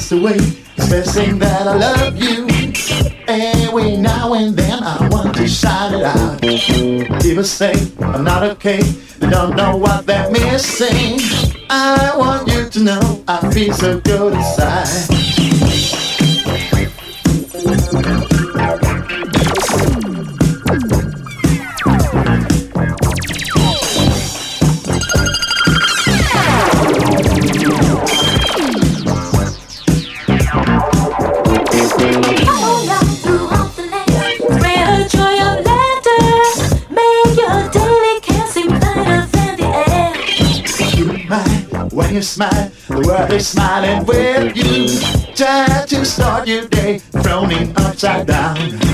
just the way, expressing that I love you. Every now and then I want to shout it out. People say I'm not okay, they don't know what they're missing. I want you to know I feel so good inside. When you smile, the world is smiling with you. Try to start your day, frowning upside down.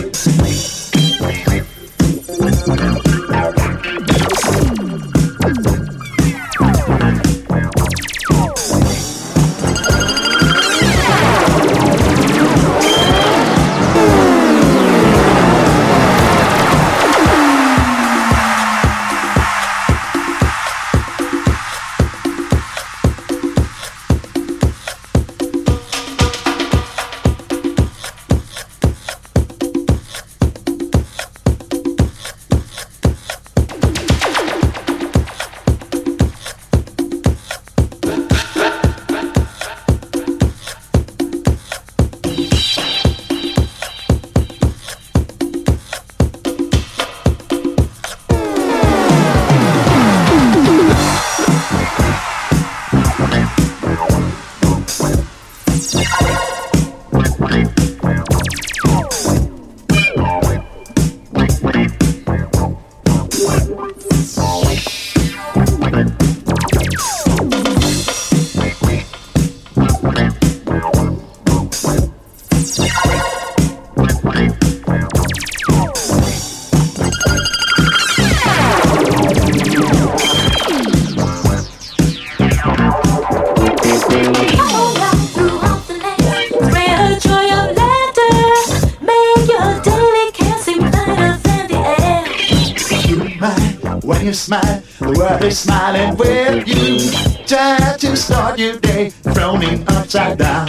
When you smile, the world is smiling with you. Try to start your day, frowning upside down.